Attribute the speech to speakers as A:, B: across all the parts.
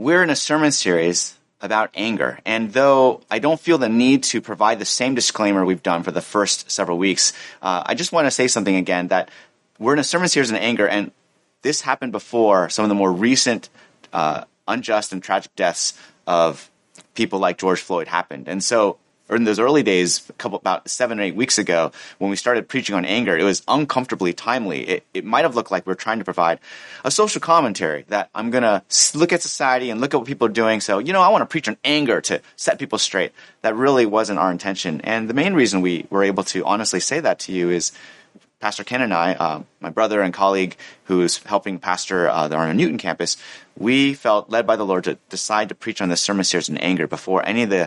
A: We're in a sermon series about anger. And though I don't feel the need to provide the same disclaimer we've done for the first several weeks, I just want to say something again, that we're in a sermon series on anger, and this happened before some of the more recent unjust and tragic deaths of people like George Floyd happened. And so in those early days, about 7 or 8 weeks ago, when we started preaching on anger, it was uncomfortably timely. It might have looked like we're trying to provide a social commentary that I'm going to look at society and look at what people are doing. So, I want to preach on anger to set people straight. That really wasn't our intention. And the main reason we were able to honestly say that to you is Pastor Ken and I, my brother and colleague who is helping pastor the Arnold Newton campus, we felt led by the Lord to decide to preach on this sermon series on anger before any of the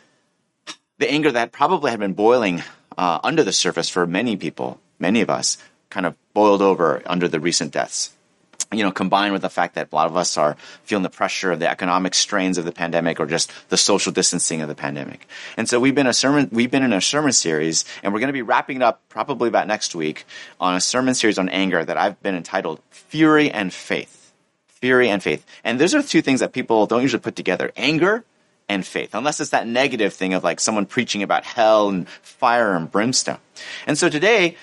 A: anger that probably had been boiling under the surface for many people, many of us, kind of boiled over under the recent deaths. Combined with the fact that a lot of us are feeling the pressure of the economic strains of the pandemic or just the social distancing of the pandemic. And so we've been in a sermon series, and we're going to be wrapping it up probably about next week on a sermon series on anger that I've been entitled Fury and Faith. Fury and Faith. And those are two things that people don't usually put together. Anger and faith, unless it's that negative thing of like someone preaching about hell and fire and brimstone. And so today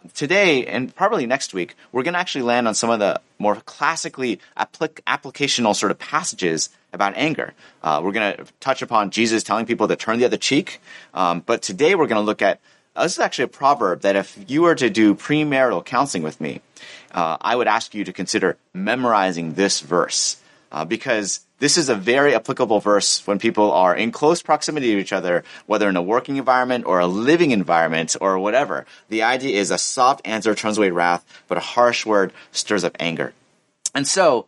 A: and probably next week, we're going to actually land on some of the more classically applicational sort of passages about anger. We're going to touch upon Jesus telling people to turn the other cheek. But today we're going to look at, this is actually a proverb that if you were to do premarital counseling with me, I would ask you to consider memorizing this verse because this is a very applicable verse when people are in close proximity to each other, whether in a working environment or a living environment or whatever. The idea is a soft answer turns away wrath, but a harsh word stirs up anger. And so,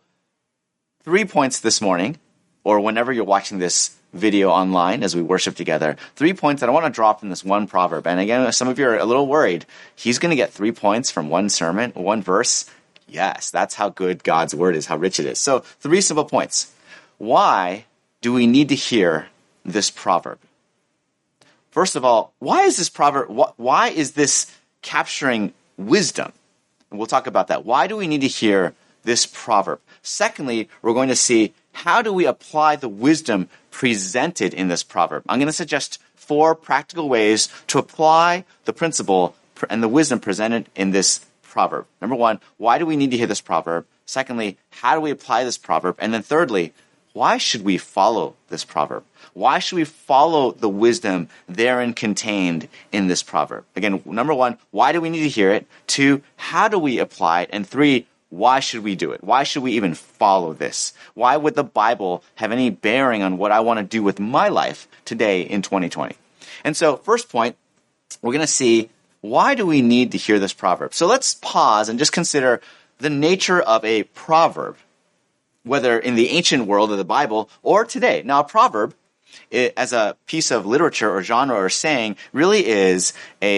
A: 3 points this morning, or whenever you're watching this video online as we worship together, 3 points that I want to draw from this one proverb. And again, some of you are a little worried. He's going to get 3 points from one sermon, one verse. Yes, that's how good God's word is, how rich it is. So, 3 simple points. Why do we need to hear this proverb? First of all, why is this proverb, why is this capturing wisdom? And we'll talk about that. Why do we need to hear this proverb? Secondly, we're going to see how do we apply the wisdom presented in this proverb. I'm going to suggest 4 practical ways to apply the principle and the wisdom presented in this proverb. Number 1, why do we need to hear this proverb? Secondly, how do we apply this proverb? And then thirdly, why should we follow this proverb? Why should we follow the wisdom therein contained in this proverb? Again, number 1, why do we need to hear it? 2, how do we apply it? And 3, why should we do it? Why should we even follow this? Why would the Bible have any bearing on what I want to do with my life today in 2020? And so, first point, we're going to see why do we need to hear this proverb? So let's pause and just consider the nature of a proverb, whether in the ancient world of the Bible or today. Now, a proverb, as a piece of literature or genre or saying, really is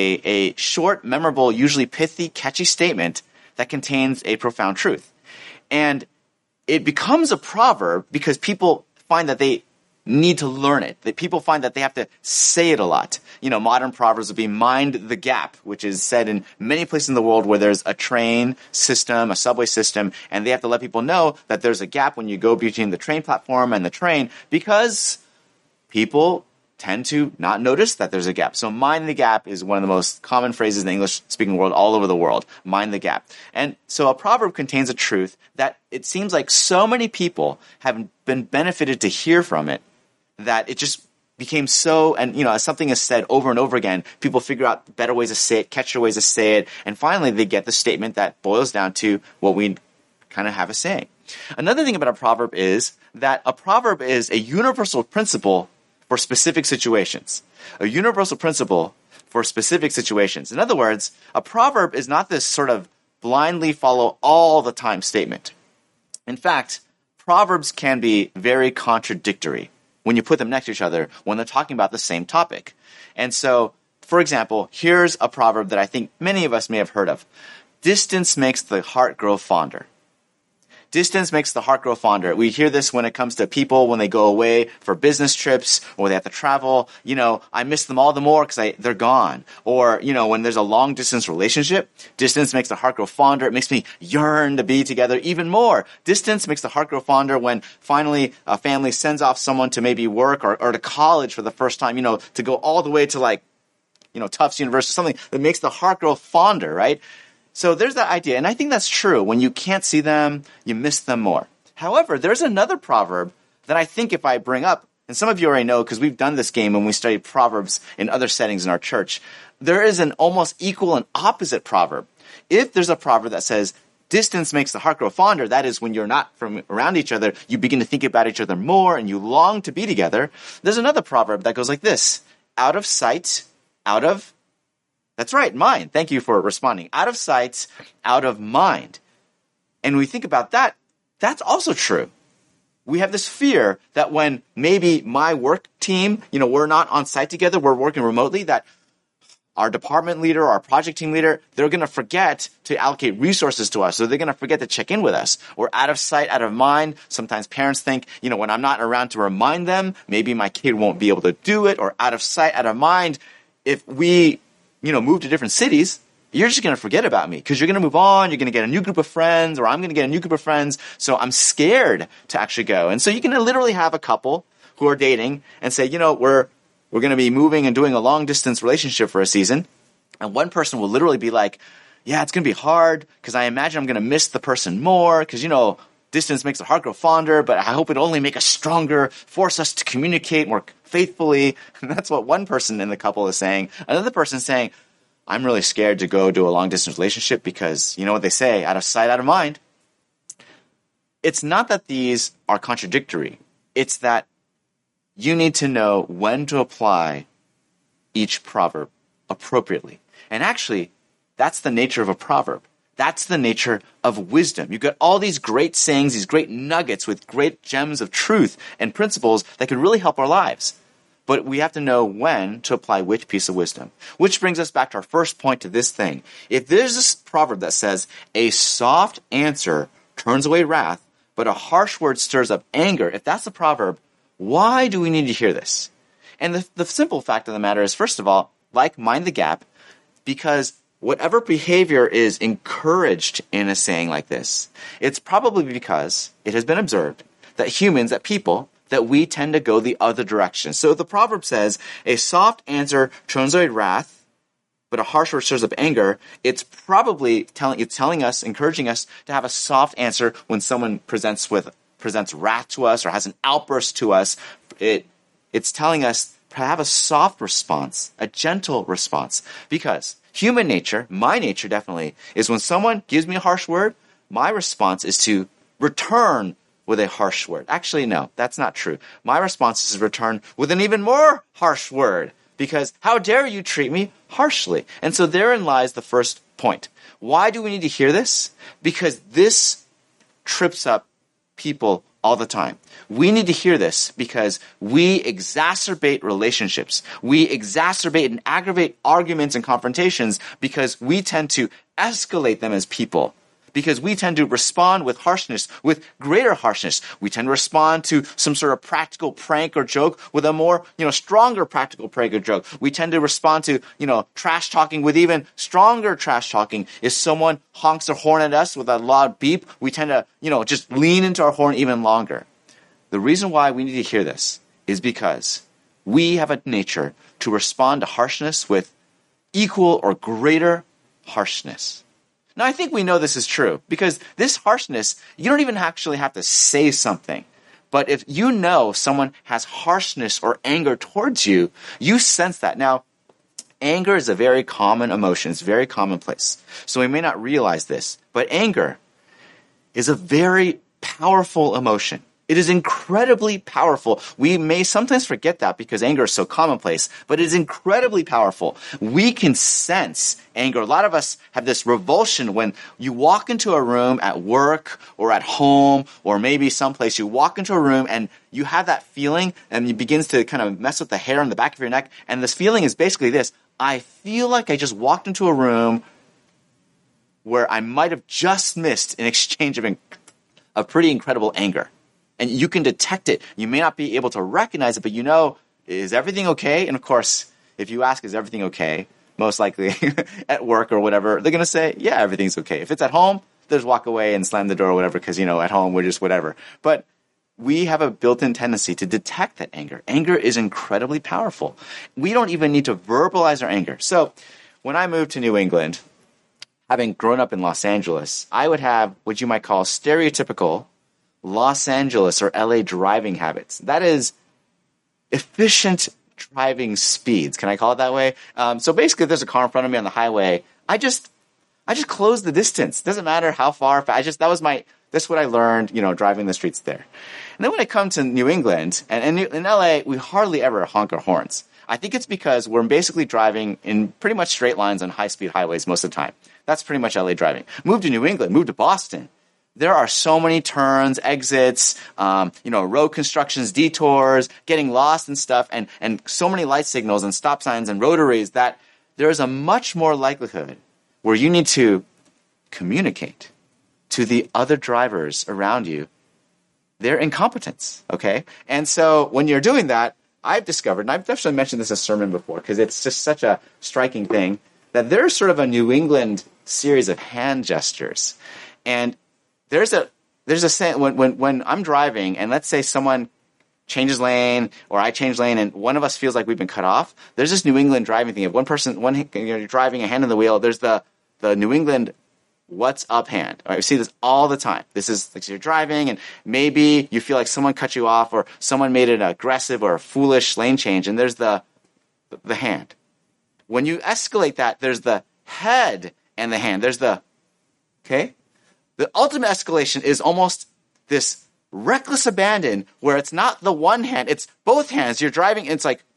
A: a short, memorable, usually pithy, catchy statement that contains a profound truth. And it becomes a proverb because people find that they need to learn it. That people find that they have to say it a lot. Modern proverbs would be mind the gap, which is said in many places in the world where there's a train system, a subway system, and they have to let people know that there's a gap when you go between the train platform and the train because people tend to not notice that there's a gap. So mind the gap is one of the most common phrases in the English-speaking world all over the world. Mind the gap. And so a proverb contains a truth that it seems like so many people have been benefited to hear from it that it just became so, and as something is said over and over again, people figure out better ways to say it, catchier ways to say it, and finally they get the statement that boils down to what we kind of have a saying. Another thing about a proverb is that a proverb is a universal principle for specific situations. A universal principle for specific situations. In other words, a proverb is not this sort of blindly follow all the time statement. In fact, proverbs can be very contradictory when you put them next to each other when they're talking about the same topic. And so, for example, here's a proverb that I think many of us may have heard of. Distance makes the heart grow fonder. Distance makes the heart grow fonder. We hear this when it comes to people when they go away for business trips or they have to travel. I miss them all the more because they're gone. Or, when there's a long distance relationship, distance makes the heart grow fonder. It makes me yearn to be together even more. Distance makes the heart grow fonder when finally a family sends off someone to maybe work or to college for the first time, to go all the way to Tufts University, something that makes the heart grow fonder, right? So there's that idea, and I think that's true. When you can't see them, you miss them more. However, there's another proverb that I think if I bring up, and some of you already know because we've done this game when we studied Proverbs in other settings in our church, there is an almost equal and opposite proverb. If there's a proverb that says, distance makes the heart grow fonder, that is when you're not from around each other, you begin to think about each other more and you long to be together. There's another proverb that goes like this: out of sight, out of... That's right, mind. Thank you for responding. Out of sight, out of mind. And when we think about that, that's also true. We have this fear that when maybe my work team, we're not on site together, we're working remotely, that our department leader, our project team leader, they're going to forget to allocate resources to us. So they're going to forget to check in with us. We're out of sight, out of mind. Sometimes parents think, when I'm not around to remind them, maybe my kid won't be able to do it. Or out of sight, out of mind. If we move to different cities, you're just going to forget about me because you're going to move on. You're going to get a new group of friends, or I'm going to get a new group of friends. So I'm scared to actually go. And so you can literally have a couple who are dating and say, we're going to be moving and doing a long distance relationship for a season. And one person will literally be like, yeah, it's going to be hard because I imagine I'm going to miss the person more because, distance makes the heart grow fonder, but I hope it'll only make us stronger, force us to communicate more faithfully. And that's what one person in the couple is saying. Another person is saying, I'm really scared to go to a long-distance relationship because, what they say, out of sight, out of mind. It's not that these are contradictory. It's that you need to know when to apply each proverb appropriately. And actually, that's the nature of a proverb. That's the nature of wisdom. You've got all these great sayings, these great nuggets with great gems of truth and principles that could really help our lives. But we have to know when to apply which piece of wisdom. Which brings us back to our first point to this thing. If there's this proverb that says, a soft answer turns away wrath, but a harsh word stirs up anger, if that's the proverb, why do we need to hear this? And the simple fact of the matter is, first of all, mind the gap, because whatever behavior is encouraged in a saying like this, it's probably because it has been observed that humans, that people, that we tend to go the other direction. So the proverb says, a soft answer turns away wrath, but a harsh word stirs up anger. It's probably telling us, encouraging us to have a soft answer when someone presents wrath to us or has an outburst to us. It's telling us to have a soft response, a gentle response, because human nature, my nature definitely, is when someone gives me a harsh word, my response is to return with a harsh word. Actually, no, that's not true. My response is to return with an even more harsh word, because how dare you treat me harshly? And so therein lies the first point. Why do we need to hear this? Because this trips up people all the time. We need to hear this because we exacerbate relationships. We exacerbate and aggravate arguments and confrontations because we tend to escalate them as people. Because we tend to respond with harshness, with greater harshness. We tend to respond to some sort of practical prank or joke with a more, stronger practical prank or joke. We tend to respond to, trash talking with even stronger trash talking. If someone honks their horn at us with a loud beep, we tend to, just lean into our horn even longer. The reason why we need to hear this is because we have a nature to respond to harshness with equal or greater harshness. Now, I think we know this is true because this harshness, you don't even actually have to say something. But if you know someone has harshness or anger towards you, you sense that. Now, anger is a very common emotion. It's very commonplace. So we may not realize this, but anger is a very powerful emotion. It is incredibly powerful. We may sometimes forget that because anger is so commonplace, but it is incredibly powerful. We can sense anger. A lot of us have this revulsion when you walk into a room at work or at home or maybe someplace. You walk into a room and you have that feeling and it begins to kind of mess with the hair on the back of your neck. And this feeling is basically this: I feel like I just walked into a room where I might have just missed an exchange of a pretty incredible anger. And you can detect it. You may not be able to recognize it, but you know, is everything okay? And of course, if you ask, is everything okay? Most likely at work or whatever, they're going to say, yeah, everything's okay. If it's at home, they'll just walk away and slam the door or whatever because, at home we're just whatever. But we have a built-in tendency to detect that anger. Anger is incredibly powerful. We don't even need to verbalize our anger. So when I moved to New England, having grown up in Los Angeles, I would have what you might call stereotypical Los Angeles or LA driving habits. That is efficient driving speeds. Can I call it that way? So basically, if there's a car in front of me on the highway, I just close the distance. Doesn't matter how far. That's what I learned, driving the streets there. And then when I come to New England, and in LA, we hardly ever honk our horns. I think it's because we're basically driving in pretty much straight lines on high-speed highways most of the time. That's pretty much LA driving. Move to New England, move to Boston. There are so many turns, exits, road constructions, detours, getting lost and stuff, and so many light signals and stop signs and rotaries that there is a much more likelihood where you need to communicate to the other drivers around you their incompetence, okay? And so when you're doing that, I've discovered, and I've definitely mentioned this in a sermon before because it's just such a striking thing, that there's sort of a New England series of hand gestures. And there's a when I'm driving and let's say someone changes lane or I change lane and one of us feels like we've been cut off, there's this New England driving thing. If you're driving a hand on the wheel, there's the New England what's up hand. All right, we see this all the time. This is like you're driving and maybe you feel like someone cut you off or someone made an aggressive or a foolish lane change and there's the hand. When you escalate that, there's the head and the hand. There's okay? The ultimate escalation is almost this reckless abandon where it's not the one hand, it's both hands. You're driving, and it's like,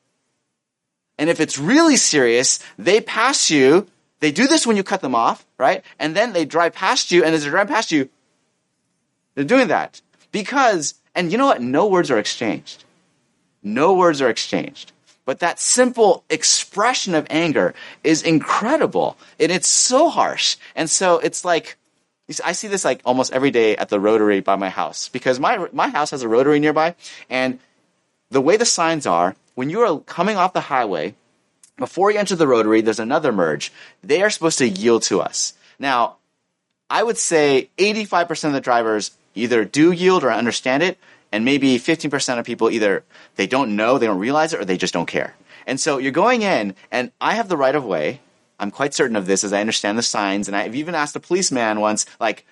A: and if it's really serious, they pass you. They do this when you cut them off, right? And then they drive past you, and as they're driving past you, they're doing that. Because, and you know what? No words are exchanged. No words are exchanged. But that simple expression of anger is incredible. And it's so harsh. And so it's like, I see this like almost every day at the Rotary by my house because my house has a Rotary nearby. And the way the signs are, when you are coming off the highway, before you enter the Rotary, there's another merge. They are supposed to yield to us. Now, I would say 85% of the drivers either do yield or understand it, and maybe 15% of people either they don't know, they don't realize it, or they just don't care. And so you're going in, and I have the right of way. I'm quite certain of this as I understand the signs. And I've even asked a policeman once,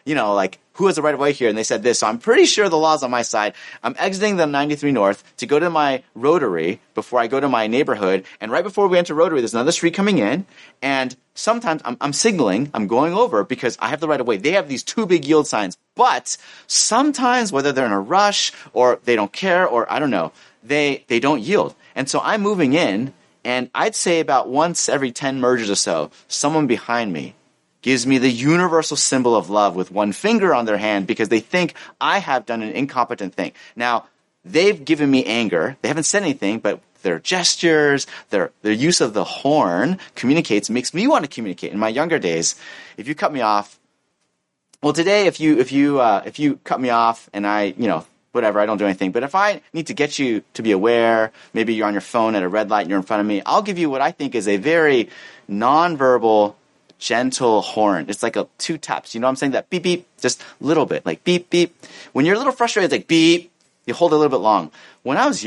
A: who has the right of way here? And they said this. So I'm pretty sure the law's on my side. I'm exiting the 93 North to go to my Rotary before I go to my neighborhood. And right before we enter Rotary, there's another street coming in. And sometimes I'm signaling, I'm going over because I have the right of way. They have these two big yield signs. But sometimes, whether they're in a rush or they don't care or I don't know, they don't yield. And so I'm moving in. And I'd say about once every 10 mergers or so, someone behind me gives me the universal symbol of love with one finger on their hand because they think I have done an incompetent thing. Now, they've given me anger. They haven't said anything, but their gestures, their use of the horn makes me want to communicate. In my younger days, if you cut me off, well, today if you cut me off and I, whatever, I don't do anything. But if I need to get you to be aware, maybe you're on your phone at a red light and you're in front of me, I'll give you what I think is a very nonverbal, gentle horn. It's like two taps. You know what I'm saying? That beep, beep, just a little bit, like beep, beep. When you're a little frustrated, it's like beep. You hold it a little bit long. When I was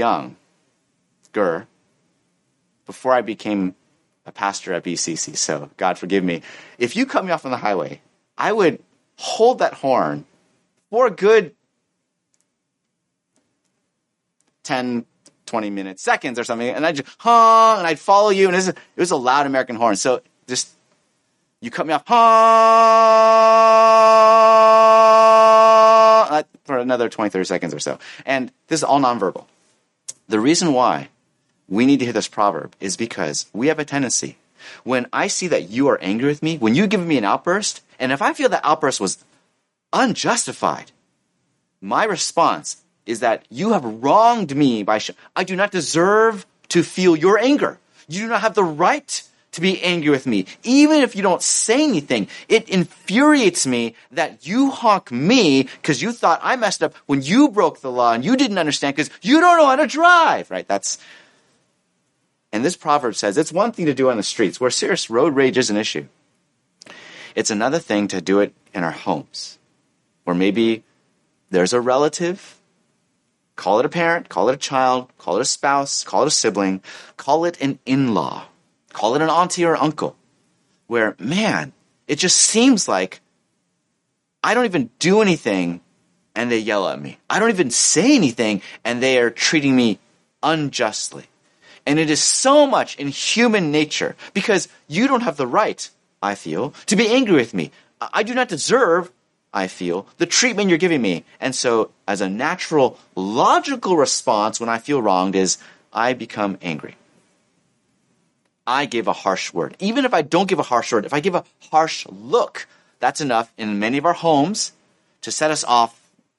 A: younger, before I became a pastor at BCC, so God forgive me, if you cut me off on the highway, I would hold that horn for a good 10, 20 minutes, seconds or something, and I'd just honk, and I'd follow you, and it was a loud American horn. So just, you cut me off, honk, for another 20, 30 seconds or so. And this is all nonverbal. The reason why we need to hear this proverb is because we have a tendency, when I see that you are angry with me, when you give me an outburst, and if I feel that outburst was unjustified, my response is that you have wronged me I do not deserve to feel your anger. You do not have the right to be angry with me. Even if you don't say anything, it infuriates me that you honk me because you thought I messed up when you broke the law and you didn't understand because you don't know how to drive, right? And this proverb says it's one thing to do on the streets where serious road rage is an issue. It's another thing to do it in our homes, where maybe there's a relative, call it a parent, call it a child, call it a spouse, call it a sibling, call it an in-law, call it an auntie or uncle, where, man, it just seems like I don't even do anything and they yell at me. I don't even say anything and they are treating me unjustly. And it is so much in human nature because you don't have the right, I feel, to be angry with me. I do not deserve, I feel, the treatment you're giving me. And so as a natural, logical response when I feel wronged is I become angry. I give a harsh word. Even if I don't give a harsh word, if I give a harsh look, that's enough in many of our homes to set us off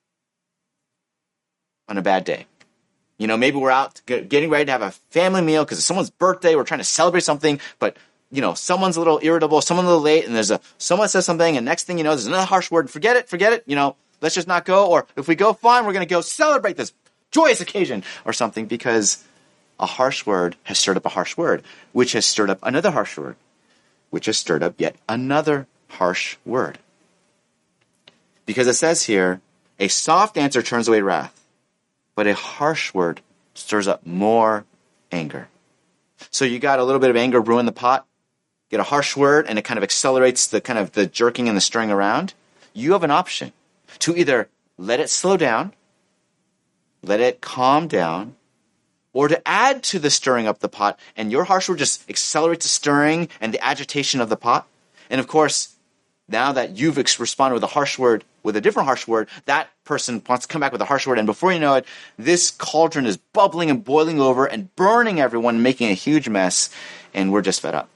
A: on a bad day. You know, maybe we're out getting ready to have a family meal because it's someone's birthday. We're trying to celebrate something, but you know, someone's a little irritable, someone's a little late, and someone says something, and next thing you know, there's another harsh word. Forget it. You know, let's just not go. Or if we go, fine, we're going to go celebrate this joyous occasion or something because a harsh word has stirred up a harsh word, which has stirred up another harsh word, which has stirred up yet another harsh word. Because it says here, a soft answer turns away wrath, but a harsh word stirs up more anger. So you got a little bit of anger brewing the pot, get a harsh word, and it kind of accelerates the jerking and the stirring around. You have an option to either let it slow down, let it calm down, or to add to the stirring up the pot, and your harsh word just accelerates the stirring and the agitation of the pot. And of course, now that you've responded with a harsh word, with a different harsh word, that person wants to come back with a harsh word, and before you know it, this cauldron is bubbling and boiling over and burning everyone, making a huge mess, and we're just fed up.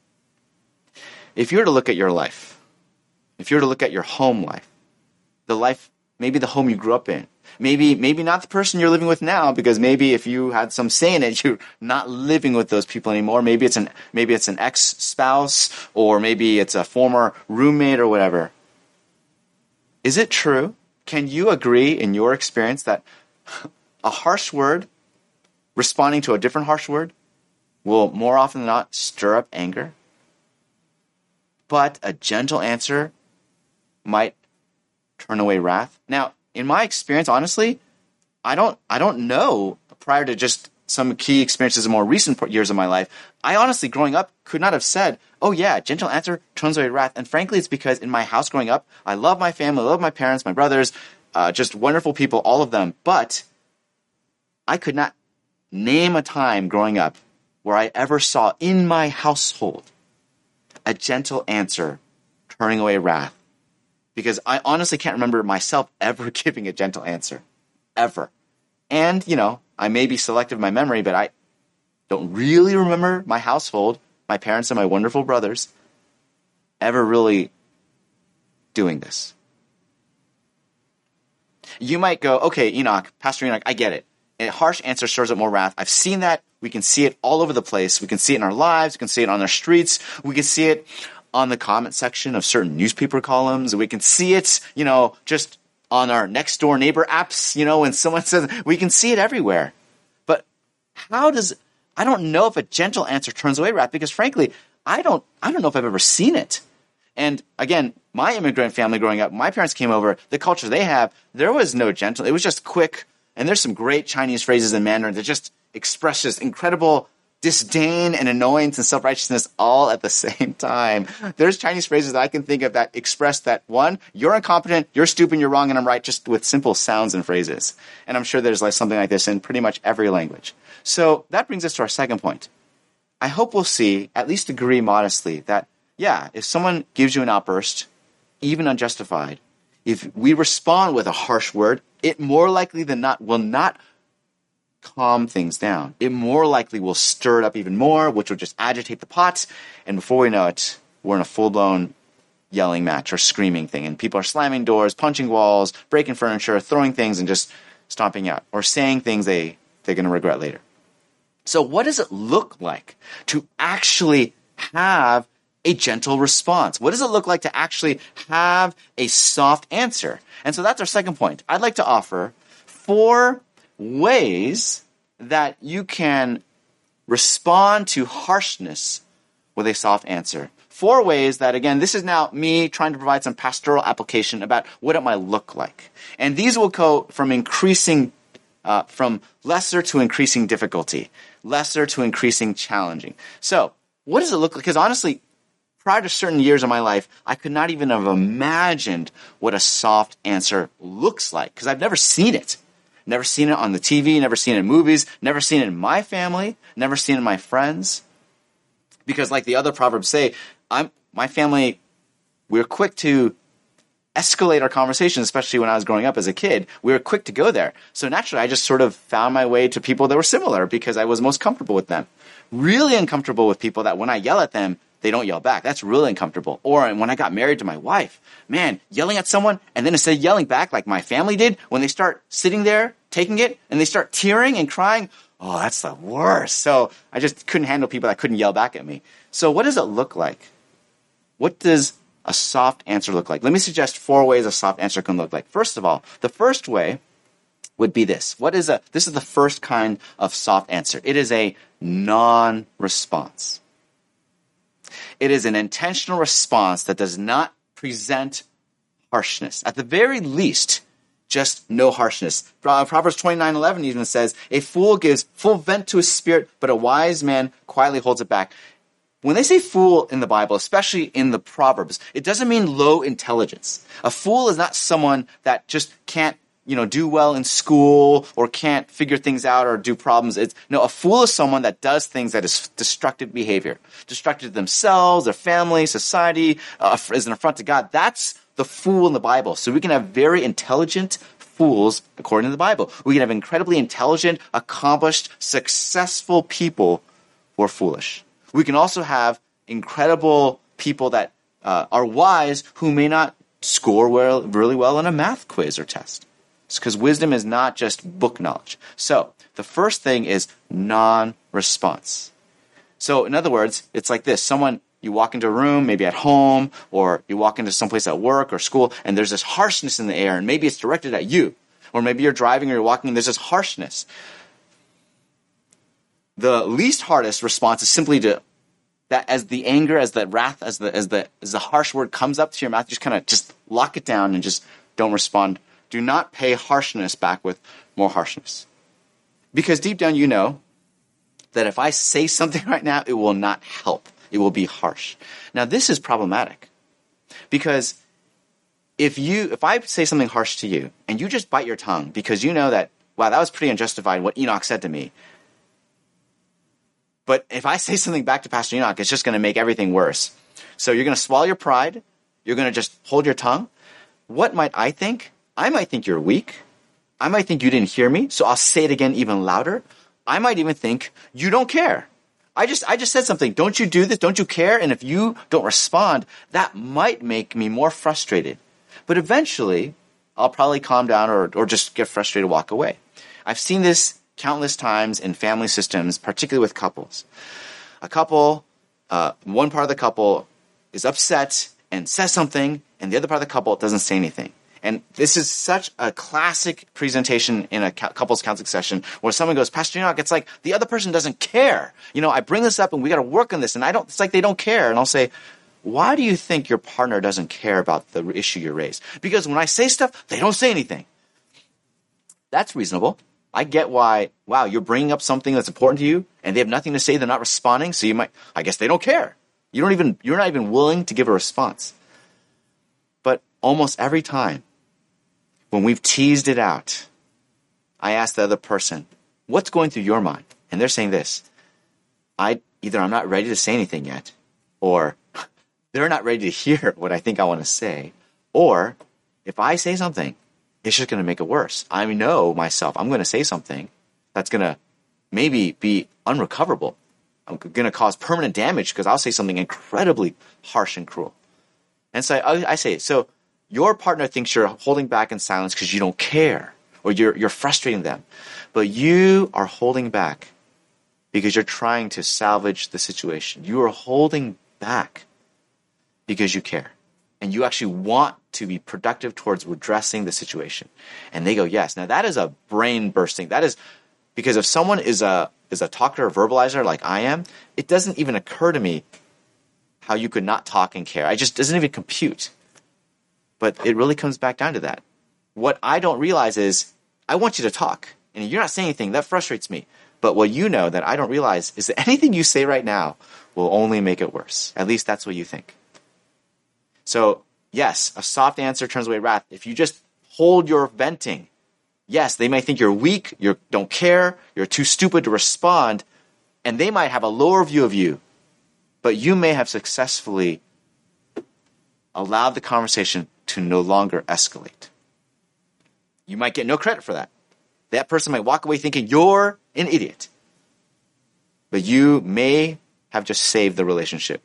A: If you were to look at your life, if you were to look at your home life, the life, maybe the home you grew up in, maybe not the person you're living with now, because maybe if you had some say in it, you're not living with those people anymore. Maybe it's an ex-spouse, or maybe it's a former roommate or whatever. Is it true? Can you agree in your experience that a harsh word responding to a different harsh word will more often than not stir up anger? But a gentle answer might turn away wrath. Now, in my experience, honestly, I don't know, prior to just some key experiences in more recent years of my life, I honestly, growing up, could not have said, oh yeah, gentle answer turns away wrath. And frankly, it's because in my house growing up, I love my family, I love my parents, my brothers, just wonderful people, all of them. But I could not name a time growing up where I ever saw in my household a gentle answer turning away wrath. Because I honestly can't remember myself ever giving a gentle answer. Ever. And, you know, I may be selective in my memory, but I don't really remember my household, my parents and my wonderful brothers, ever really doing this. You might go, okay, Enoch, Pastor Enoch, I get it. A harsh answer stirs up more wrath. I've seen that. We can see it all over the place. We can see it in our lives. We can see it on our streets. We can see it on the comment section of certain newspaper columns. We can see it, just on our next door neighbor apps, when someone says, we can see it everywhere. But I don't know if a gentle answer turns away wrath, because frankly, I don't know if I've ever seen it. And again, my immigrant family growing up, my parents came over, the culture they have, there was no gentle, it was just quick. And there's some great Chinese phrases in Mandarin that just express this incredible disdain and annoyance and self-righteousness all at the same time. There's Chinese phrases that I can think of that express that, one, you're incompetent, you're stupid, you're wrong, and I'm right, just with simple sounds and phrases. And I'm sure there's something like this in pretty much every language. So that brings us to our second point. I hope we'll see, at least agree modestly, that, yeah, if someone gives you an outburst, even unjustified, if we respond with a harsh word, it more likely than not will not calm things down. It more likely will stir it up even more, which will just agitate the pot. And before we know it, we're in a full-blown yelling match or screaming thing. And people are slamming doors, punching walls, breaking furniture, throwing things, and just stomping out. Or saying things they're going to regret later. So what does it look like to actually have a gentle response? What does it look like to actually have a soft answer? And so that's our second point. I'd like to offer 4 ways that you can respond to harshness with a soft answer. 4 ways that, again, this is now me trying to provide some pastoral application about what it might look like. And these will go from from lesser to increasing difficulty, lesser to increasing challenging. So, what does it look like? Because honestly, prior to certain years of my life, I could not even have imagined what a soft answer looks like, because I've never seen it. Never seen it on the TV, never seen it in movies, never seen it in my family, never seen it in my friends. Because like the other proverbs say, my family, we're quick to escalate our conversations, especially when I was growing up as a kid. We were quick to go there. So naturally, I just sort of found my way to people that were similar because I was most comfortable with them. Really uncomfortable with people that when I yell at them, they don't yell back. That's really uncomfortable. Or when I got married to my wife, man, yelling at someone and then instead of yelling back like my family did, when they start sitting there, taking it, and they start tearing and crying, oh, that's the worst. So I just couldn't handle people that couldn't yell back at me. So what does it look like? What does a soft answer look like? Let me suggest 4 ways a soft answer can look like. First of all, the first way would be this. This is the first kind of soft answer. It is a non-response. It is an intentional response that does not present harshness. At the very least, just no harshness. Proverbs 29:11 even says, a fool gives full vent to his spirit, but a wise man quietly holds it back. When they say fool in the Bible, especially in the Proverbs, it doesn't mean low intelligence. A fool is not someone that just can't, do well in school or can't figure things out or do problems. A fool is someone that does things that is destructive behavior. Destructive to themselves, their family, society, is an affront to God. That's the fool in the Bible. So we can have very intelligent fools according to the Bible. We can have incredibly intelligent, accomplished, successful people who are foolish. We can also have incredible people that are wise who may not score really well on a math quiz or test. Because wisdom is not just book knowledge. So the first thing is non-response. So in other words, it's like this. You walk into a room, maybe at home, or you walk into someplace at work or school, and there's this harshness in the air, and maybe it's directed at you. Or maybe you're driving or you're walking, and there's this harshness. The least hardest response is simply to that as the anger, as the wrath, as the harsh word comes up to your mouth, just kind of just lock it down and just don't respond. Do not pay harshness back with more harshness. Because deep down you know that if I say something right now, it will not help. It will be harsh. Now this is problematic. Because if I say something harsh to you and you just bite your tongue because you know that, wow, that was pretty unjustified what Enoch said to me. But if I say something back to Pastor Enoch, it's just going to make everything worse. So you're going to swallow your pride. You're going to just hold your tongue. What might I think? I might think you're weak. I might think you didn't hear me, so I'll say it again even louder. I might even think you don't care. I just said something. Don't you do this? Don't you care? And if you don't respond, that might make me more frustrated. But eventually, I'll probably calm down or just get frustrated and walk away. I've seen this countless times in family systems, particularly with couples. A couple, one part of the couple is upset and says something, and the other part of the couple doesn't say anything. And this is such a classic presentation in a couples counseling session where someone goes, Pastor Enoch, it's like the other person doesn't care. I bring this up and we got to work on this, and it's like they don't care. And I'll say, why do you think your partner doesn't care about the issue you raised? Because when I say stuff, they don't say anything. That's reasonable. I get why, wow, you're bringing up something that's important to you and they have nothing to say, they're not responding, so I guess they don't care. You're not even willing to give a response. But almost every time when we've teased it out, I ask the other person, what's going through your mind? And they're saying this, either I'm not ready to say anything yet, or they're not ready to hear what I think I want to say, or if I say something, it's just going to make it worse. I know myself, I'm going to say something that's going to maybe be unrecoverable. I'm going to cause permanent damage because I'll say something incredibly harsh and cruel. And so I say, so your partner thinks you're holding back in silence because you don't care or you're frustrating them. But you are holding back because you're trying to salvage the situation. You are holding back because you care. And you actually want to be productive towards redressing the situation. And they go, yes. Now that is a brain bursting. That is because if someone is a talker or verbalizer like I am, it doesn't even occur to me how you could not talk and care. It just doesn't even compute. But it really comes back down to that. What I don't realize is I want you to talk. And you're not saying anything. That frustrates me. But what you know that I don't realize is that anything you say right now will only make it worse. At least that's what you think. So, yes, a soft answer turns away wrath. If you just hold your venting, yes, they may think you're weak, you don't care, you're too stupid to respond, and they might have a lower view of you. But you may have successfully allowed the conversation to no longer escalate. You might get no credit for that. That person might walk away thinking you're an idiot. But you may have just saved the relationship.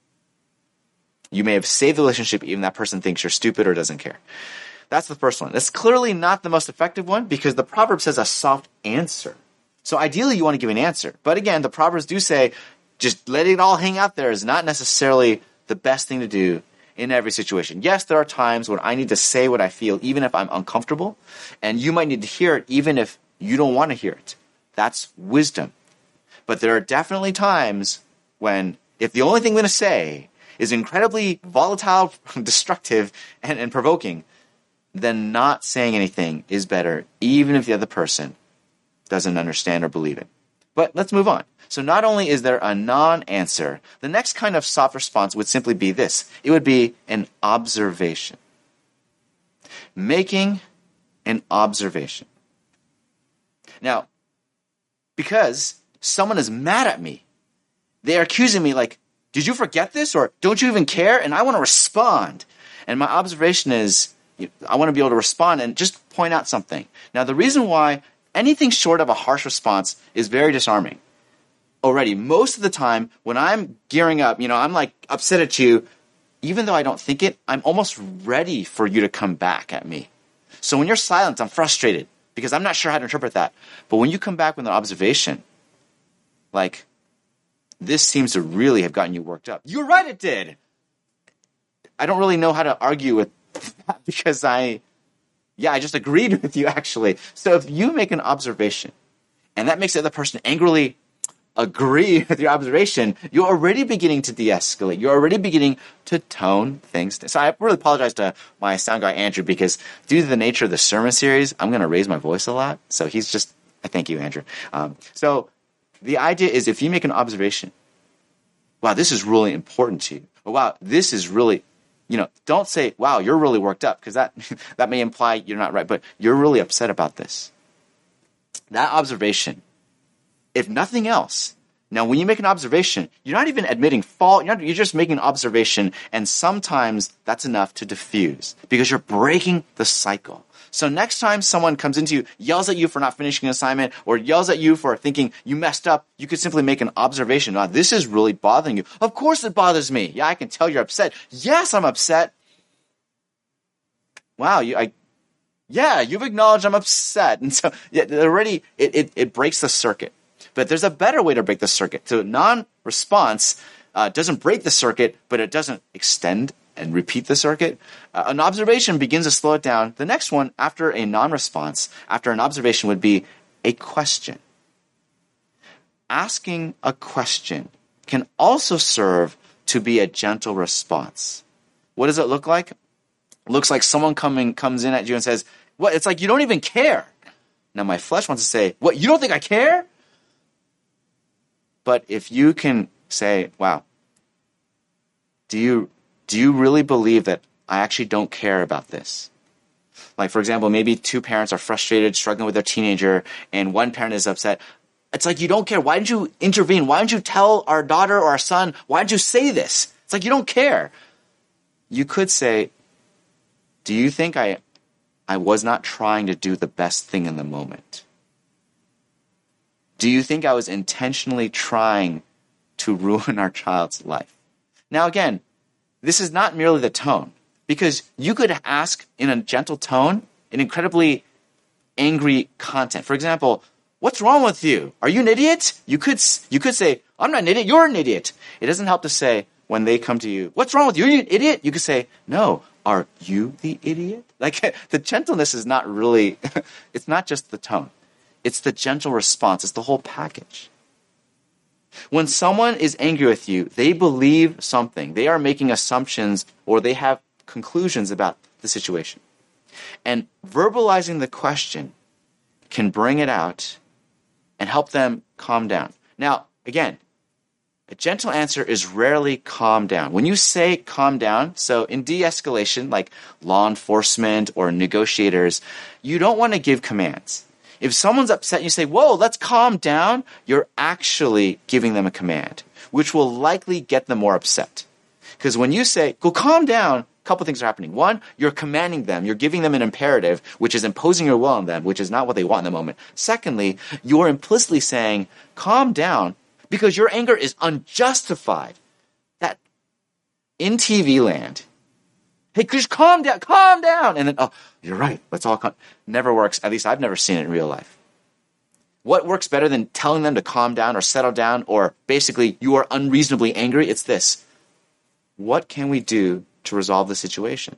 A: You may have saved the relationship even that person thinks you're stupid or doesn't care. That's the first one. That's clearly not the most effective one because the proverb says a soft answer. So ideally you want to give an answer. But again, the Proverbs do say just letting it all hang out there is not necessarily the best thing to do in every situation. Yes, there are times when I need to say what I feel even if I'm uncomfortable. And you might need to hear it even if you don't want to hear it. That's wisdom. But there are definitely times when if the only thing I'm going to say is incredibly volatile, destructive, and provoking, then not saying anything is better, even if the other person doesn't understand or believe it. But let's move on. So not only is there a non-answer, the next kind of soft response would simply be this. It would be an observation. Making an observation. Now, because someone is mad at me, they are accusing me like, did you forget this? Or don't you even care? And I want to respond. And my observation is, I want to be able to respond and just point out something. Now, the reason why anything short of a harsh response is very disarming. Already, most of the time, when I'm gearing up, I'm like upset at you, even though I don't think it, I'm almost ready for you to come back at me. So when you're silent, I'm frustrated because I'm not sure how to interpret that. But when you come back with an observation, like, this seems to really have gotten you worked up. You're right, it did. I don't really know how to argue with that because I just agreed with you, actually. So if you make an observation and that makes the other person angrily agree with your observation, you're already beginning to de-escalate. You're already beginning to tone things down. So I really apologize to my sound guy, Andrew, because due to the nature of the sermon series, I'm going to raise my voice a lot. So I thank you, Andrew. So the idea is if you make an observation, wow, this is really important to you. Or wow, this is really, don't say, wow, you're really worked up, because that may imply you're not right, but you're really upset about this. That observation, if nothing else, now when you make an observation, you're not even admitting fault, you're just making an observation, and sometimes that's enough to diffuse, because you're breaking the cycle. So next time someone comes into you, yells at you for not finishing an assignment, or yells at you for thinking you messed up, you could simply make an observation. Wow, this is really bothering you. Of course it bothers me. Yeah, I can tell you're upset. Yes, I'm upset. Wow, you've acknowledged I'm upset. And so already it breaks the circuit. But there's a better way to break the circuit. So non-response doesn't break the circuit, but it doesn't extend and repeat the circuit. An observation begins to slow it down. The next one, after a non-response, after an observation, would be a question. Asking a question can also serve to be a gentle response. What does it look like? It looks like someone comes in at you and says, "What? It's like you don't even care." Now my flesh wants to say, "What? You don't think I care?" But if you can say, "Wow, do you really believe that I actually don't care about this?" Like, for example, maybe two parents are frustrated, struggling with their teenager, and one parent is upset. It's like, you don't care. Why didn't you intervene? Why didn't you tell our daughter or our son? Why didn't you say this? It's like, you don't care. You could say, "Do you think I was not trying to do the best thing in the moment? Do you think I was intentionally trying to ruin our child's life?" Now, again, this is not merely the tone, because you could ask in a gentle tone an incredibly angry content. For example, what's wrong with you? Are you an idiot? You could say, I'm not an idiot, you're an idiot. It doesn't help to say, when they come to you, what's wrong with you? Are you an idiot? You could say, no, are you the idiot? Like, the gentleness is not really, it's not just the tone. It's the gentle response. It's the whole package. When someone is angry with you, they believe something. They are making assumptions or they have conclusions about the situation. And verbalizing the question can bring it out and help them calm down. Now, again, a gentle answer is rarely calm down. When you say calm down, so in de-escalation, like law enforcement or negotiators, you don't want to give commands. If someone's upset and you say, whoa, let's calm down, you're actually giving them a command, which will likely get them more upset. Because when you say, go calm down, a couple things are happening. One, you're commanding them. You're giving them an imperative, which is imposing your will on them, which is not what they want in the moment. Secondly, you're implicitly saying, calm down, because your anger is unjustified. That in TV land, hey, just calm down. And then, oh, you're right, let's all calm. Never works. At least I've never seen it in real life. What works better than telling them to calm down or settle down or basically you are unreasonably angry? It's this. What can we do to resolve the situation?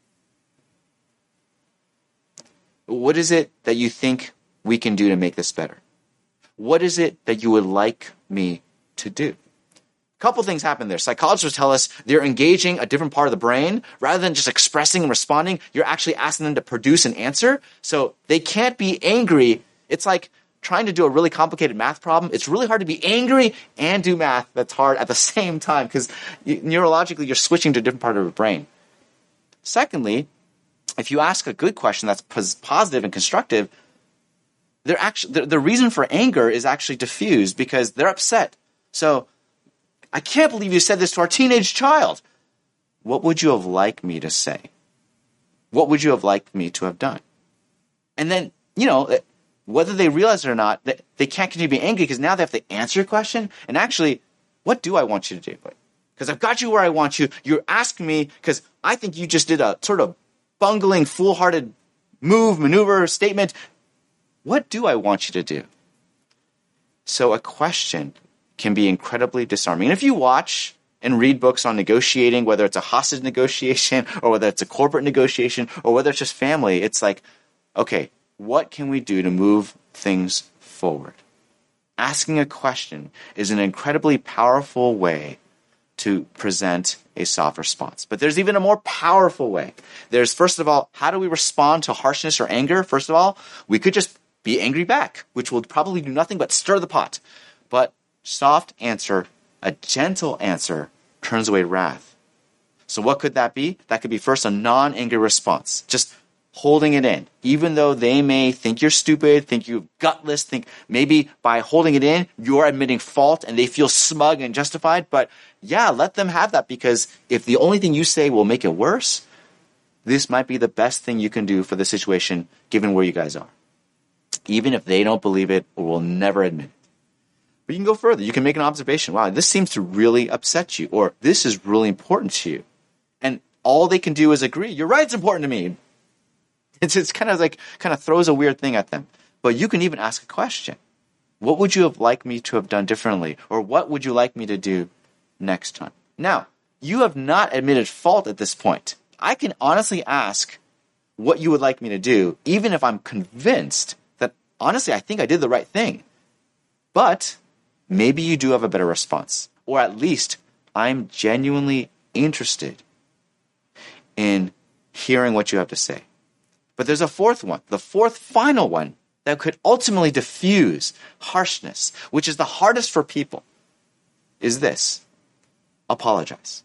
A: What is it that you think we can do to make this better? What is it that you would like me to do? A couple things happen there. Psychologists tell us they're engaging a different part of the brain. Rather than just expressing and responding, you're actually asking them to produce an answer. So they can't be angry. It's like trying to do a really complicated math problem. It's really hard to be angry and do math that's hard at the same time because neurologically you're switching to a different part of the brain. Secondly, if you ask a good question that's positive and constructive, the reason for anger is actually diffused because they're upset. So, I can't believe you said this to our teenage child. What would you have liked me to say? What would you have liked me to have done? And then, whether they realize it or not, they can't continue to be angry because now they have to answer your question. And actually, what do I want you to do? Because I've got you where I want you. You're asking me because I think you just did a sort of bungling, foolhardy maneuver, statement. What do I want you to do? So a question can be incredibly disarming. And if you watch and read books on negotiating, whether it's a hostage negotiation or whether it's a corporate negotiation or whether it's just family, it's like, okay, what can we do to move things forward? Asking a question is an incredibly powerful way to present a soft response. But there's even a more powerful way. There's, first of all, how do we respond to harshness or anger? First of all, we could just be angry back, which will probably do nothing but stir the pot. But soft answer, a gentle answer, turns away wrath. So what could that be? That could be first a non-angry response, just holding it in. Even though they may think you're stupid, think you're gutless, think maybe by holding it in, you're admitting fault and they feel smug and justified. But yeah, let them have that because if the only thing you say will make it worse, this might be the best thing you can do for the situation given where you guys are. Even if they don't believe it or will never admit it. But you can go further. You can make an observation. Wow, this seems to really upset you. Or this is really important to you. And all they can do is agree. You're right, it's important to me. It's kind of throws a weird thing at them. But you can even ask a question. What would you have liked me to have done differently? Or what would you like me to do next time? Now, you have not admitted fault at this point. I can honestly ask what you would like me to do, even if I'm convinced that, honestly, I think I did the right thing. But maybe you do have a better response. Or at least I'm genuinely interested in hearing what you have to say. But there's a fourth one, the fourth final one that could ultimately diffuse harshness, which is the hardest for people, is this. Apologize.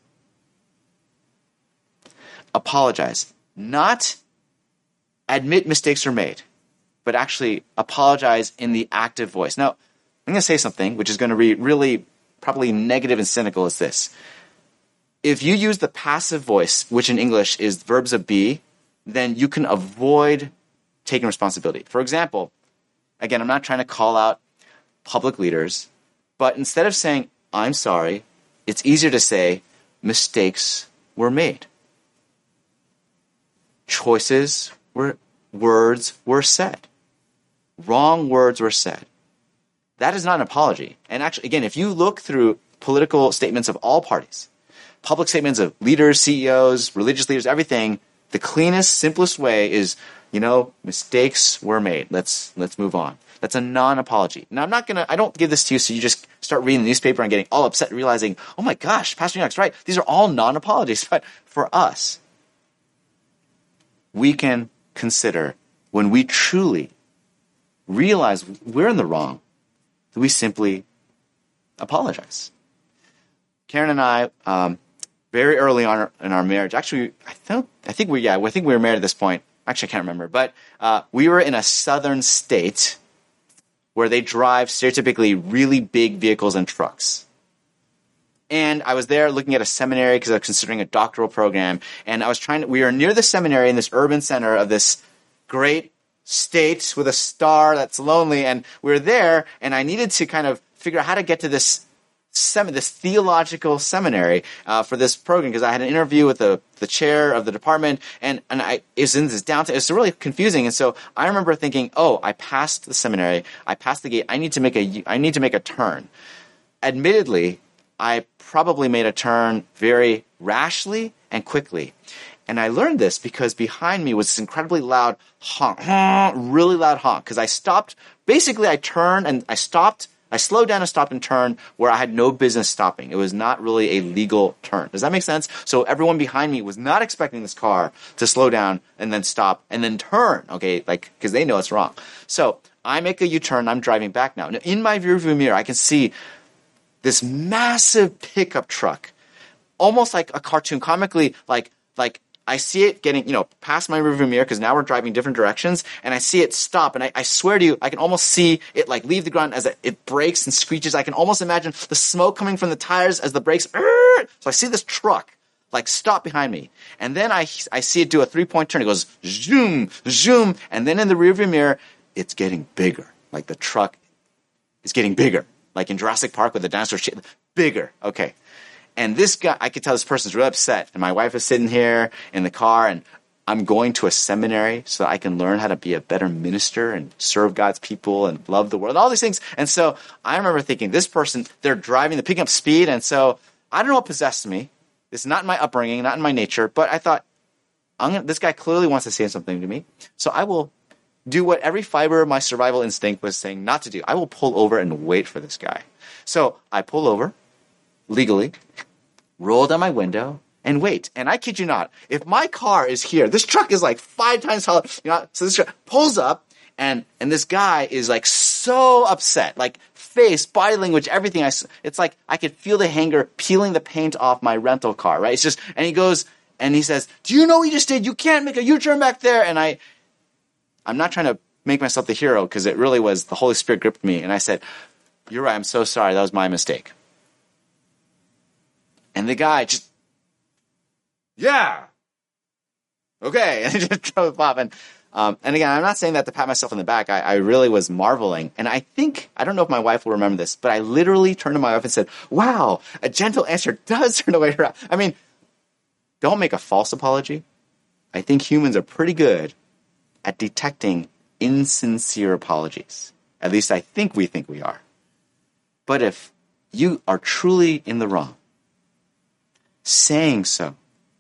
A: Apologize. Not admit mistakes are made, but actually apologize in the active voice. Now, I'm going to say something which is going to be really probably negative and cynical as this. If you use the passive voice, which in English is verbs of be, then you can avoid taking responsibility. For example, again, I'm not trying to call out public leaders, but instead of saying, I'm sorry, it's easier to say, mistakes were made. Words were said. wrong words were said, that is not an apology. And actually, again, if you look through political statements of all parties, public statements of leaders, CEOs, religious leaders, everything, the cleanest, simplest way is, mistakes were made. Let's move on. That's a non-apology. Now, I don't give this to you so you just start reading the newspaper and getting all upset, realizing, oh my gosh, Pastor Enoch's right. These are all non-apologies. But for us, we can consider when we truly realize we're in the wrong, that we simply apologize. Karen and I, very early on in our marriage, actually, I think we were married at this point. Actually, I can't remember. But we were in a southern state where they drive stereotypically really big vehicles and trucks. And I was there looking at a seminary because I was considering a doctoral program. And we were near the seminary in this urban center of this great state with a star that's lonely. And we were there, and I needed to kind of figure out how to get to this theological seminary for this program, because I had an interview with the chair of the department, and it was in this downtown. It's really confusing, and so I remember thinking, "Oh, I passed the seminary. I passed the gate. I need to make a turn." Admittedly, I probably made a turn very rashly and quickly, and I learned this because behind me was this incredibly loud honk, really loud honk. Because I stopped. Basically, I turned and I stopped. I slowed down and stopped and turned where I had no business stopping. It was not really a legal turn. Does that make sense? So everyone behind me was not expecting this car to slow down and then stop and then turn, okay, because they know it's wrong. So I make a U-turn. I'm driving back now. Now, in my rearview mirror, I can see this massive pickup truck, almost like a cartoon, comically like I see it getting, past my rearview mirror, because now we're driving different directions, and I see it stop, and I swear to you, I can almost see it leave the ground as it brakes and screeches. I can almost imagine the smoke coming from the tires as the brakes. So I see this truck stop behind me, and then I see it do a 3-point turn. It goes zoom, zoom, and then in the rearview mirror, it's getting bigger. The truck is getting bigger, like in Jurassic Park with the dinosaur shit. Bigger, okay. And this guy, I could tell this person's really upset. And my wife is sitting here in the car, and I'm going to a seminary so that I can learn how to be a better minister and serve God's people and love the world, and all these things. And so I remember thinking, this person, they're picking up speed. And so I don't know what possessed me. It's not in my upbringing, not in my nature. But I thought, this guy clearly wants to say something to me. So I will do what every fiber of my survival instinct was saying not to do. I will pull over and wait for this guy. So I pull over legally, roll down my window, and wait. And I kid you not, if my car is here, this truck is 5 times taller. So this truck pulls up, and this guy is so upset, face, body language, everything. It's like I could feel the hanger peeling the paint off my rental car, right? It's just, and he goes, and he says, "Do you know what you just did? You can't make a U-turn back there." And I'm not trying to make myself the hero, because it really was the Holy Spirit gripped me. And I said, "You're right. I'm so sorry. That was my mistake." And the guy just, yeah, okay, and just drove off. And again, I'm not saying that to pat myself on the back. I really was marveling. And I don't know if my wife will remember this, but I literally turned to my wife and said, "Wow, a gentle answer does turn away around." I mean, don't make a false apology. I think humans are pretty good at detecting insincere apologies. At least I think we are. But if you are truly in the wrong, saying so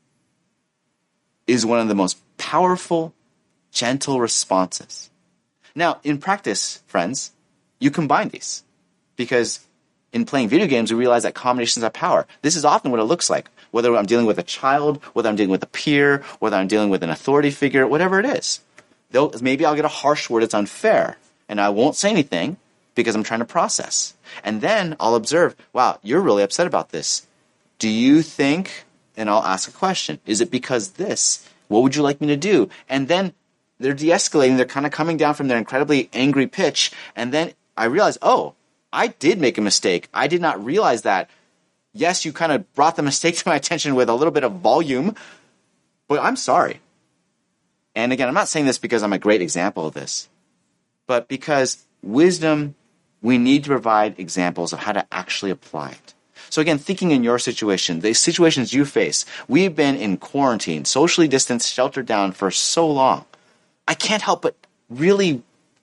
A: is one of the most powerful, gentle responses. Now, in practice, friends, you combine these, because in playing video games, we realize that combinations have power. This is often what it looks like, whether I'm dealing with a child, whether I'm dealing with a peer, whether I'm dealing with an authority figure, whatever it is. Maybe I'll get a harsh word that's unfair, and I won't say anything because I'm trying to process. And then I'll observe, wow, you're really upset about this. Do you think, and I'll ask a question, is it because this? What would you like me to do? And then they're de-escalating. They're kind of coming down from their incredibly angry pitch. And then I realize, oh, I did make a mistake. I did not realize that. Yes, you kind of brought the mistake to my attention with a little bit of volume, but I'm sorry. And again, I'm not saying this because I'm a great example of this, but because wisdom, we need to provide examples of how to actually apply it. So again, thinking in your situation, the situations you face, we've been in quarantine, socially distanced, sheltered down for so long. I can't help but really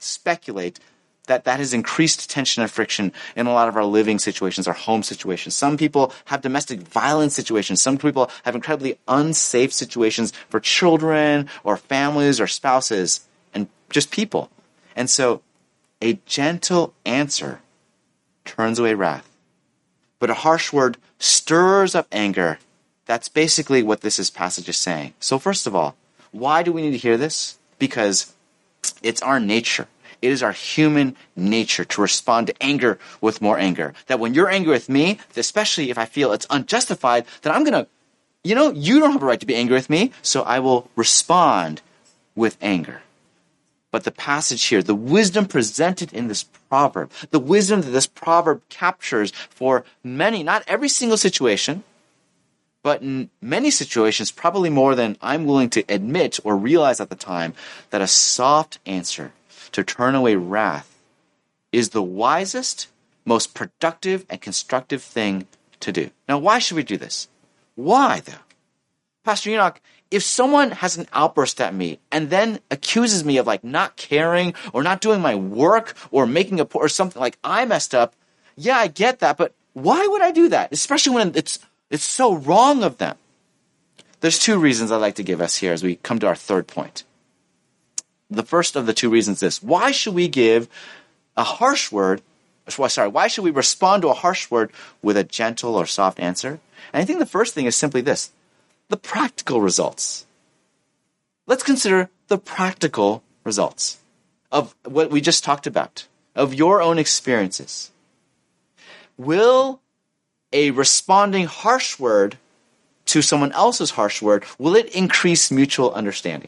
A: speculate that has increased tension and friction in a lot of our living situations, our home situations. Some people have domestic violence situations. Some people have incredibly unsafe situations for children or families or spouses and just people. And so a gentle answer turns away wrath, but a harsh word stirs up anger. That's basically what this passage is saying. So first of all, why do we need to hear this? Because it's our nature. It is our human nature to respond to anger with more anger. That when you're angry with me, especially if I feel it's unjustified, then I'm going to, you don't have a right to be angry with me, so I will respond with anger. But the passage here, the wisdom presented in this proverb, the wisdom that this proverb captures for many, not every single situation, but in many situations, probably more than I'm willing to admit or realize at the time, that a soft answer to turn away wrath is the wisest, most productive, and constructive thing to do. Now, why should we do this? Why, though? Pastor Enoch, if someone has an outburst at me and then accuses me of not caring or not doing my work or or something like I messed up, yeah, I get that, but why would I do that? Especially when it's so wrong of them. There's two reasons I'd like to give us here as we come to our third point. The first of the two reasons is, why should we give a harsh word? Why should we respond to a harsh word with a gentle or soft answer? And I think the first thing is simply this: the practical results. Let's consider the practical results of what we just talked about, of your own experiences. Will a responding harsh word to someone else's harsh word, will it increase mutual understanding?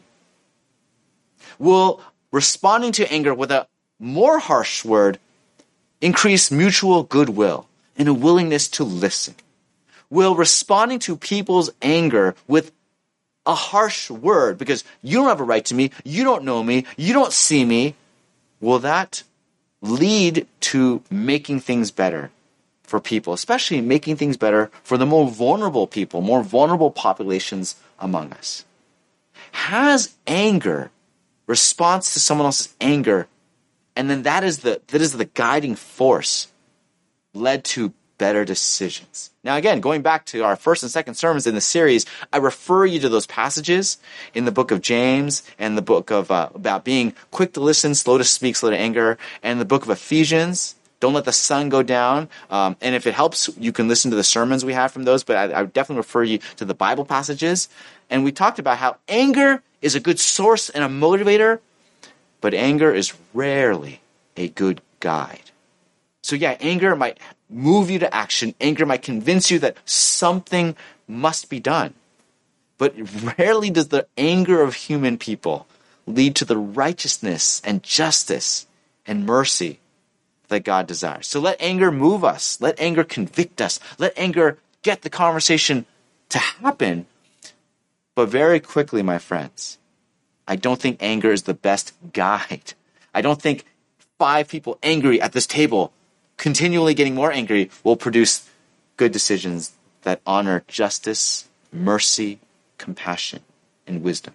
A: Will responding to anger with a more harsh word increase mutual goodwill and a willingness to listen? Will responding to people's anger with a harsh word, because you don't have a right to me, you don't know me, you don't see me, will that lead to making things better for people, especially making things better for the more vulnerable people, more vulnerable populations among us? Has anger, response to someone else's anger, and then that is the guiding force, led to better decisions? Now again, going back to our first and second sermons in the series, I refer you to those passages in the book of James and the book of about being quick to listen, slow to speak, slow to anger, and the book of Ephesians. Don't let the sun go down. And if it helps, you can listen to the sermons we have from those, but I would definitely refer you to the Bible passages. And we talked about how anger is a good source and a motivator, but anger is rarely a good guide. So yeah, anger might move you to action. Anger might convince you that something must be done. But rarely does the anger of human people lead to the righteousness and justice and mercy that God desires. So let anger move us. Let anger convict us. Let anger get the conversation to happen. But very quickly, my friends, I don't think anger is the best guide. I don't think 5 people angry at this table, continually getting more angry, will produce good decisions that honor justice, mercy, compassion, and wisdom.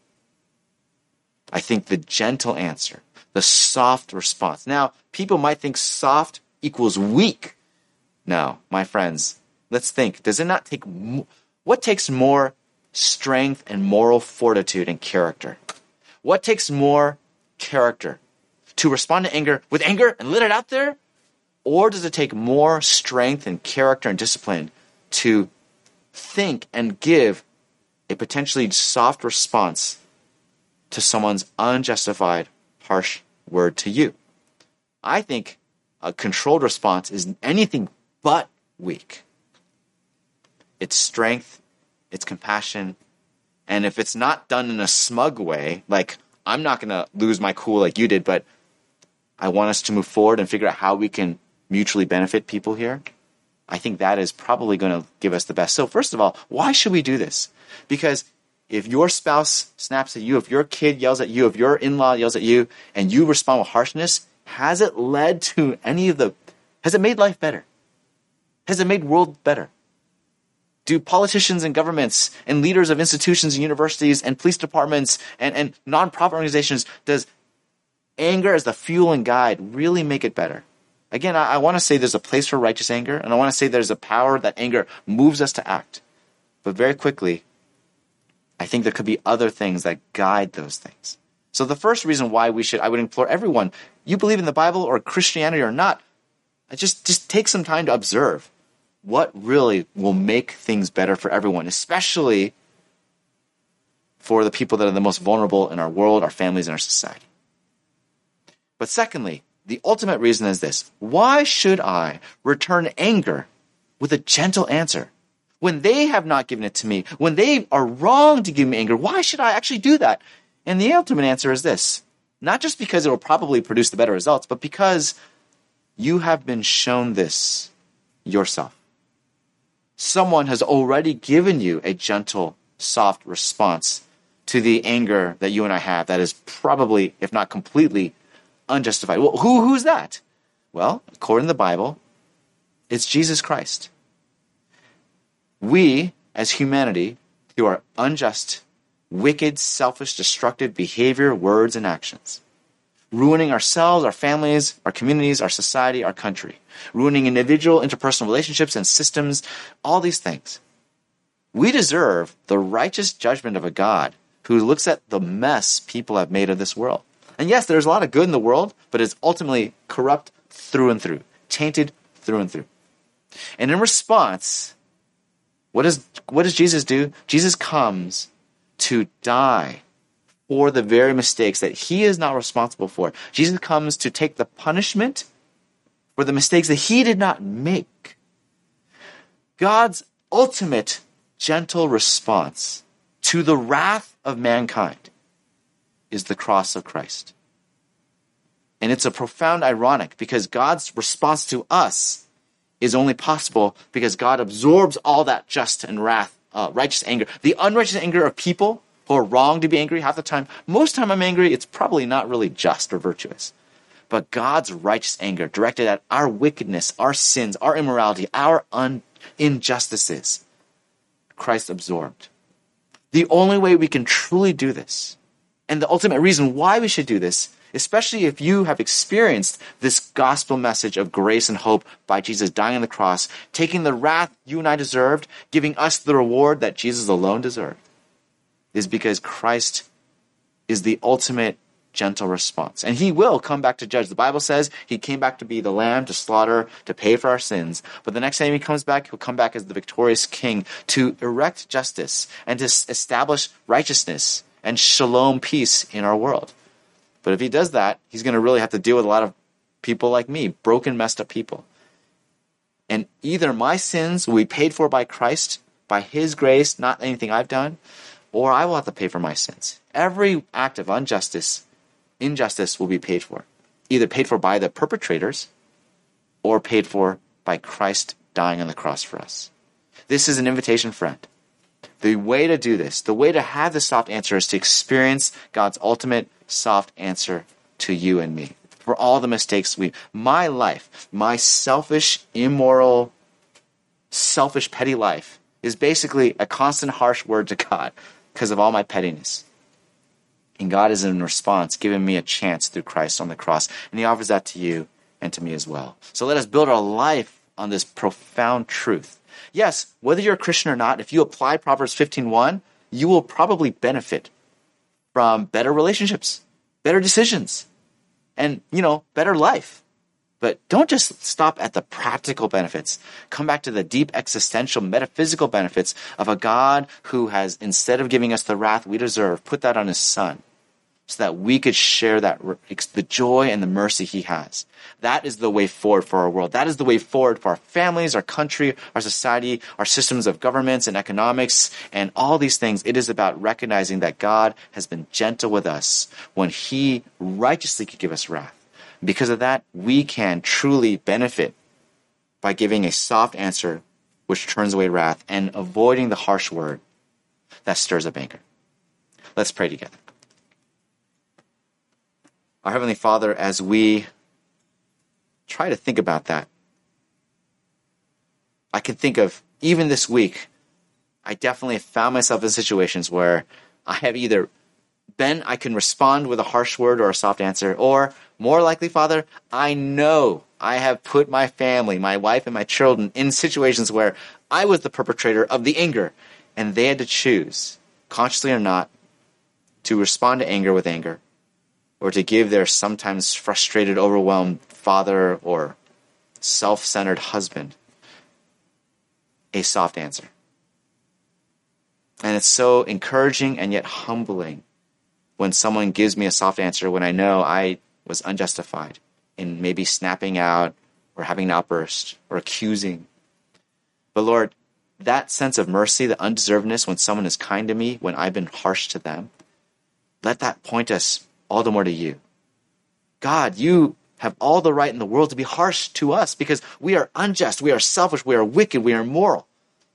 A: I think the gentle answer, the soft response. Now, people might think soft equals weak. No, my friends, let's think. Does it not take what takes more strength and moral fortitude and character? What takes more character? To respond to anger with anger and let it out there? Or does it take more strength and character and discipline to think and give a potentially soft response to someone's unjustified, harsh word to you? I think a controlled response is anything but weak. It's strength, it's compassion, and if it's not done in a smug way, like I'm not going to lose my cool like you did, but I want us to move forward and figure out how we can mutually benefit people here, I think that is probably going to give us the best. So first of all, why should we do this? Because if your spouse snaps at you, if your kid yells at you, if your in-law yells at you, and you respond with harshness, has it led to has it made life better? Has it made world better? Do politicians and governments and leaders of institutions and universities and police departments and nonprofit organizations, does anger as the fuel and guide really make it better. Again, I want to say there's a place for righteous anger, and I want to say there's a power that anger moves us to act. But very quickly, I think there could be other things that guide those things. So the first reason why I would implore everyone, you believe in the Bible or Christianity or not, just take some time to observe what really will make things better for everyone, especially for the people that are the most vulnerable in our world, our families, and our society. But secondly, the ultimate reason is this. Why should I return anger with a gentle answer? When they have not given it to me, when they are wrong to give me anger, why should I actually do that? And the ultimate answer is this. Not just because it will probably produce the better results, but because you have been shown this yourself. Someone has already given you a gentle, soft response to the anger that you and I have that is probably, if not completely, unjustified. Well, who's that? Well, according to the Bible, it's Jesus Christ. We, as humanity, through our unjust, wicked, selfish, destructive behavior, words, and actions, ruining ourselves, our families, our communities, our society, our country, ruining individual, interpersonal relationships and systems, all these things. We deserve the righteous judgment of a God who looks at the mess people have made of this world. And yes, there's a lot of good in the world, but it's ultimately corrupt through and through, tainted through and through. And in response, what does Jesus do? Jesus comes to die for the very mistakes that he is not responsible for. Jesus comes to take the punishment for the mistakes that he did not make. God's ultimate gentle response to the wrath of mankind is the cross of Christ. And it's a profound ironic because God's response to us is only possible because God absorbs all that just and righteous anger. The unrighteous anger of people who are wrong to be angry half the time. Most time I'm angry, it's probably not really just or virtuous. But God's righteous anger directed at our wickedness, our sins, our immorality, our injustices, Christ absorbed. The only way we can truly do this, and the ultimate reason why we should do this, especially if you have experienced this gospel message of grace and hope by Jesus dying on the cross, taking the wrath you and I deserved, giving us the reward that Jesus alone deserved, is because Christ is the ultimate gentle response. And he will come back to judge. The Bible says he came back to be the lamb, to slaughter, to pay for our sins. But the next time he comes back, he'll come back as the victorious king to erect justice and to establish righteousness and shalom, peace in our world. But if he does that, he's going to really have to deal with a lot of people like me, broken, messed up people. And either my sins will be paid for by Christ, by his grace, not anything I've done, or I will have to pay for my sins. Every act of injustice will be paid for. Either paid for by the perpetrators or paid for by Christ dying on the cross for us. This is an invitation, friend. The way to do this, the way to have the soft answer is to experience God's ultimate soft answer to you and me. For all the mistakes my life, my selfish, immoral, selfish, petty life is basically a constant harsh word to God because of all my pettiness. And God is in response giving me a chance through Christ on the cross. And he offers that to you and to me as well. So let us build our life on this profound truth. Yes, whether you're a Christian or not, if you apply Proverbs 15:1, you will probably benefit from better relationships, better decisions, and, better life. But don't just stop at the practical benefits. Come back to the deep existential, metaphysical benefits of a God who has, instead of giving us the wrath we deserve, put that on his son so that we could share the joy and the mercy he has. That is the way forward for our world. That is the way forward for our families, our country, our society, our systems of governments and economics, and all these things. It is about recognizing that God has been gentle with us when he righteously could give us wrath. Because of that, we can truly benefit by giving a soft answer which turns away wrath and avoiding the harsh word that stirs up anger. Let's pray together. Our Heavenly Father, as we try to think about that, I can think of, even this week, I definitely have found myself in situations where I have either then I can respond with a harsh word or a soft answer. Or more likely, Father, I know I have put my family, my wife and my children in situations where I was the perpetrator of the anger, and they had to choose, consciously or not, to respond to anger with anger, or to give their sometimes frustrated, overwhelmed father or self-centered husband a soft answer. And it's so encouraging and yet humbling when someone gives me a soft answer when I know I was unjustified in maybe snapping out or having an outburst or accusing. But Lord, that sense of mercy, the undeservedness when someone is kind to me, when I've been harsh to them, let that point us all the more to you. God, you have all the right in the world to be harsh to us because we are unjust, we are selfish, we are wicked, we are immoral.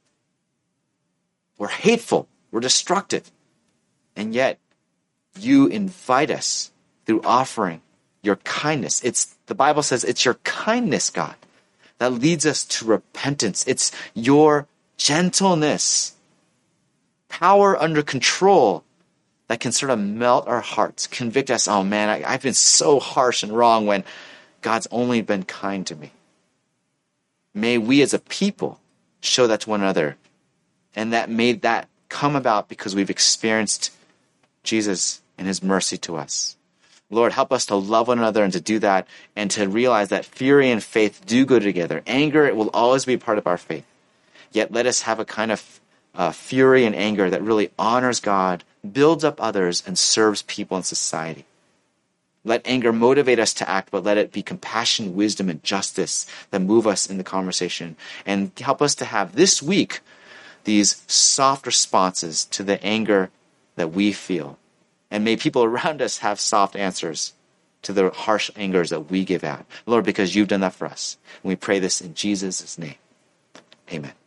A: We're hateful, we're destructive. And yet, you invite us through offering your kindness. The Bible says it's your kindness, God, that leads us to repentance. It's your gentleness, power under control that can sort of melt our hearts, convict us. Oh man, I've been so harsh and wrong when God's only been kind to me. May we as a people show that to one another. And that made that come about because we've experienced Jesus and his mercy to us. Lord, help us to love one another and to do that and to realize that fury and faith do go together. Anger, it will always be part of our faith. Yet let us have a kind of fury and anger that really honors God, builds up others, and serves people in society. Let anger motivate us to act, but let it be compassion, wisdom, and justice that move us in the conversation. And help us to have this week these soft responses to the anger that we feel. And may people around us have soft answers to the harsh angers that we give out. Lord, because you've done that for us. And we pray this in Jesus' name. Amen.